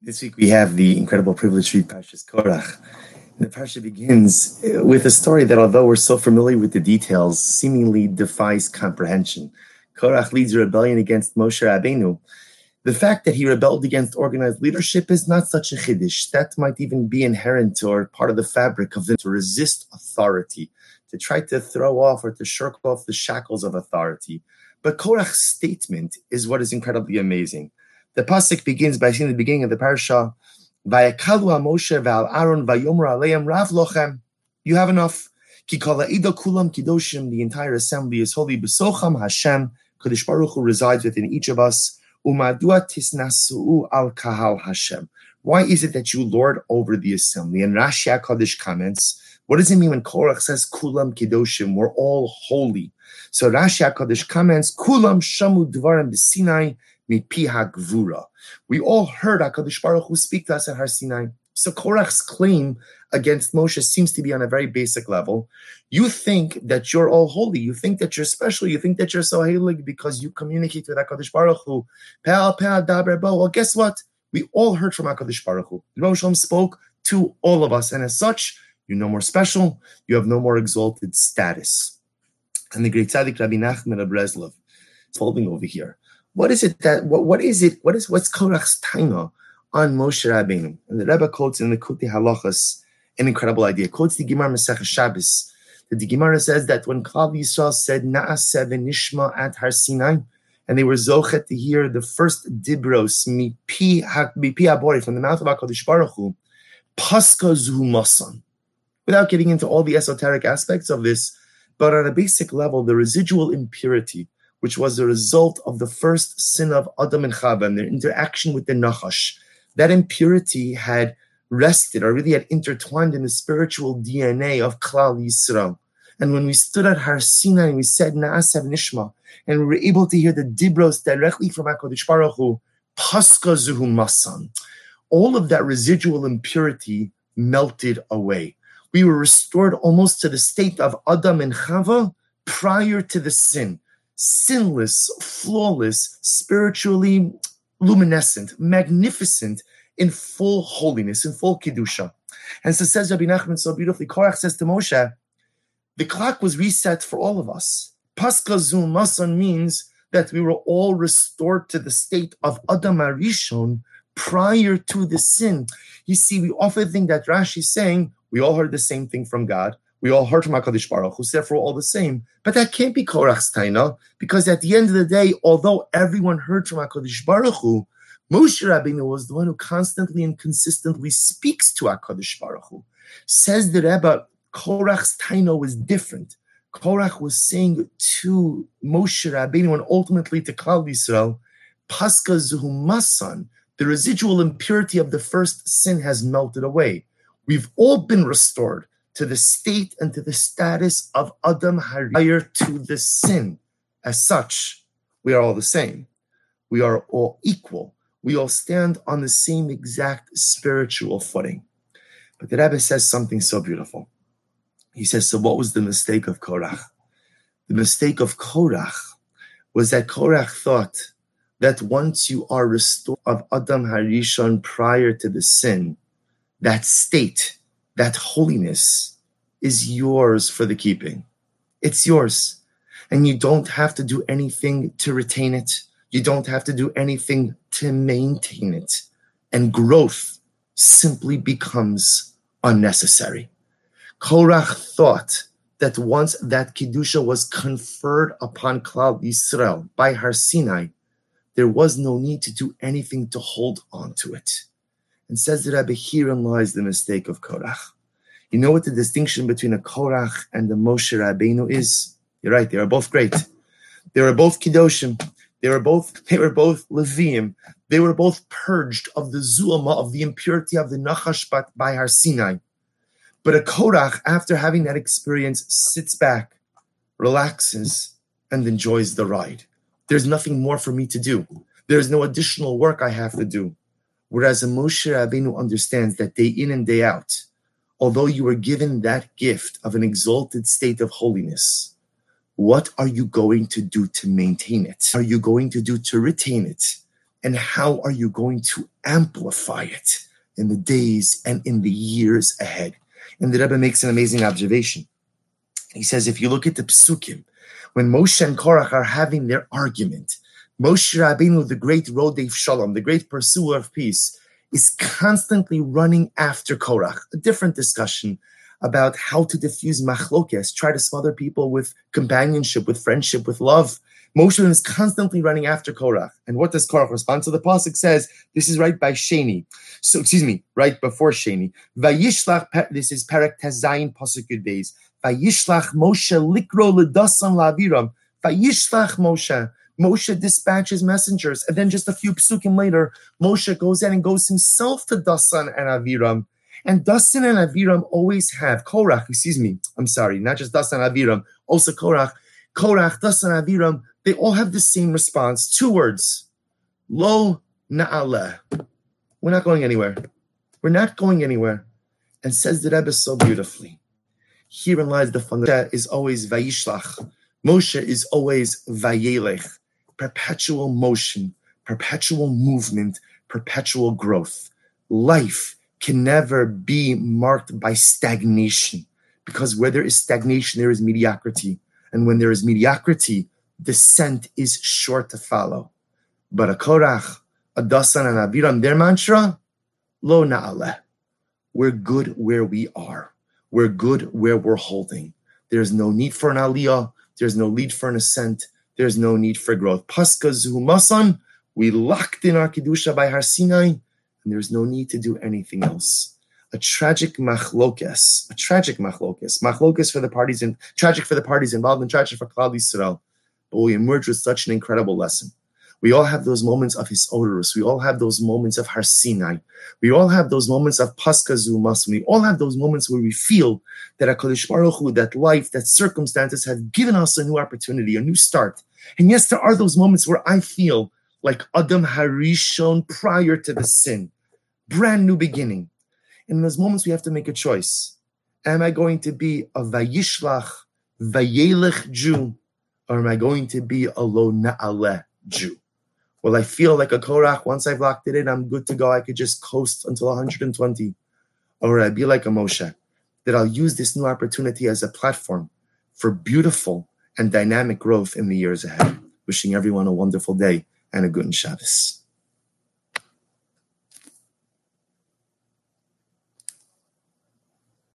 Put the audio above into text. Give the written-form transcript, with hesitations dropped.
This week we have the incredible privilege to read Parshas Korach. And the Parsha begins with a story that, although we're so familiar with the details, seemingly defies comprehension. Korach leads a rebellion against Moshe Rabbeinu. The fact that he rebelled against organized leadership is not such a chiddush. That might even be inherent or part of the fabric of them, to resist authority, to try to throw off or to shirk off the shackles of authority. But Korach's statement is what is incredibly amazing. The pasuk begins by saying at the beginning of the parsha, "Vayakalu Moshe v'al Aaron vayomer aleim rav lochem." You have enough. Ki kol ha'ida kulam kidoshim. The entire assembly is holy. B'socham Hashem. Kadosh Baruch Hu resides within each of us. Umadua tisnasu'u al kahal Hashem. Why is it that you lord over the assembly? And Rashi HaKadosh comments, what does it mean when Korach says kulam kidoshim? We're all holy. So Rashi HaKadosh comments, kulam shamu dvarim b'Sinai. We all heard HaKadosh Baruch Hu speak to us at Har Sinai. So Korach's claim against Moshe seems to be on a very basic level. You think that you're all holy. You think that you're special. You think that you're so holy because you communicate with HaKadosh Baruch Hu. Well, guess what? We all heard from HaKadosh Baruch Hu. Rebbe Shalom spoke to all of us. And as such, you're no more special. You have no more exalted status. And the great tzaddik Rabbi Nachman of Breslov is folding over here. What's Korach's taina on Moshe Rabbeinu? And the Rebbe quotes in the Kuti Halachas an incredible idea. Quotes the Gemara Masechah Shabbos. The Gemara says that when Klal Yisrael said Na'aseh v'nishma at Har Sinai, and they were zochet to hear the first dibros mipi habori from the mouth of HaKadosh Baruch Hu, paska zuhu masan. Without getting into all the esoteric aspects of this, but on a basic level, the residual impurity, which was the result of the first sin of Adam and Chava and their interaction with the Nachash. That impurity had rested, or really had intertwined in the spiritual DNA of Klal Yisrael. And when we stood at Har Sinai and we said Na'aseh Nishma, and we were able to hear the Dibros directly from HaKadosh Baruch Hu, Paska Zuhu Masan, all of that residual impurity melted away. We were restored almost to the state of Adam and Chava prior to the sin. Sinless, flawless, spiritually luminescent, magnificent, in full holiness, in full kedusha. And so says Rabbi Nachman so beautifully, Korach says to Moshe, the clock was reset for all of us. Paska Zu Masan means that we were all restored to the state of Adam HaRishon prior to the sin. You see, we often think that Rashi is saying, we all heard the same thing from God. We all heard from HaKadosh Baruch Hu, so therefore all the same. But that can't be Korach's taina, because at the end of the day, although everyone heard from HaKadosh Baruch Hu, Moshe Rabbeinu was the one who constantly and consistently speaks to HaKadosh Baruch Hu. Says the Rebbe, Korach's taina was different. Korach was saying to Moshe Rabbeinu and ultimately to Klal Yisrael, Paska Zuhu Masan, the residual impurity of the first sin has melted away. We've all been restored to the state and to the status of Adam prior to the sin. As such, we are all the same. We are all equal. We all stand on the same exact spiritual footing. But the Rebbe says something so beautiful. He says, so what was the mistake of Korach? The mistake of Korach was that Korach thought that once you are restored of Adam HaRishon prior to the sin, that state, that holiness is yours for the keeping. It's yours. And you don't have to do anything to retain it. You don't have to do anything to maintain it. And growth simply becomes unnecessary. Korach thought that once that Kedusha was conferred upon Klal Yisrael by Har Sinai, there was no need to do anything to hold on to it. And says the Rebbe, herein lies the mistake of Korach. You know what the distinction between a Korach and the Moshe Rabbeinu is? You're right, they are both great. They were both Kedoshim. They were both Leviim. They were both purged of the Zulma, of the impurity of the Nachash by Har Sinai. But a Korach, after having that experience, sits back, relaxes, and enjoys the ride. There's nothing more for me to do. There's no additional work I have to do. Whereas a Moshe Rabbeinu understands that day in and day out, although you were given that gift of an exalted state of holiness, what are you going to do to maintain it? Are you going to do to retain it? And how are you going to amplify it in the days and in the years ahead? And the Rebbe makes an amazing observation. He says, if you look at the Psukim, when Moshe and Korach are having their argument, Moshe Rabbeinu, the great Rodef Shalom, the great pursuer of peace, is constantly running after Korach. A different discussion about how to diffuse machlokes, try to smother people with companionship, with friendship, with love. Moshe is constantly running after Korach. And what does Korach respond? So the pasuk says, this is right by Sheni. So, right before Sheni. Vayishlach, this is Perek Tezayin pasuk Yud Beis. Vayishlach Moshe likro l'dasan la'aviram. Vayishlach Moshe. Moshe dispatches messengers. And then just a few psukim later, Moshe goes in and goes himself to Dasan and Aviram. And Dasan and Aviram always have, not just Dasan and Aviram, also Korach, Dasan and Aviram, they all have the same response. 2 words. Lo na'aleh. We're not going anywhere. We're not going anywhere. And says the Rebbe so beautifully. Herein lies the fundamental. Moshe is always Vayishlach. Moshe is always Vayelech. Perpetual motion, perpetual movement, perpetual growth. Life can never be marked by stagnation, because where there is stagnation, there is mediocrity. And when there is mediocrity, descent is sure to follow. But a Korach, a Dasan, and Aviram, their mantra, Lo na'aleh. We're good where we are. We're good where we're holding. There's no need for an aliyah. There's no need for an ascent. There's no need for growth. Paska zuhumasan, we locked in our Kedusha by Har Sinai, and there's no need to do anything else. A tragic machlokes. Machlokes for the parties, and tragic for the parties involved, and tragic for Klal Yisrael. But we emerge with such an incredible lesson. We all have those moments of Hisodorus. We all have those moments of Har Sinai. We all have those moments of Paska zuhumasan. We all have those moments where we feel that HaKadosh Baruch Hu, that life, that circumstances have given us a new opportunity, a new start. And yes, there are those moments where I feel like Adam Harishon prior to the sin. Brand new beginning. And in those moments, we have to make a choice. Am I going to be a Vayishlach, Vayelech Jew, or am I going to be a Lo Na'aleh Jew? Will I feel like a Korach, once I've locked it in, I'm good to go, I could just coast until 120? Or will I be like a Moshe, that I'll use this new opportunity as a platform for beautiful and dynamic growth in the years ahead? Wishing everyone a wonderful day and a good Shabbos.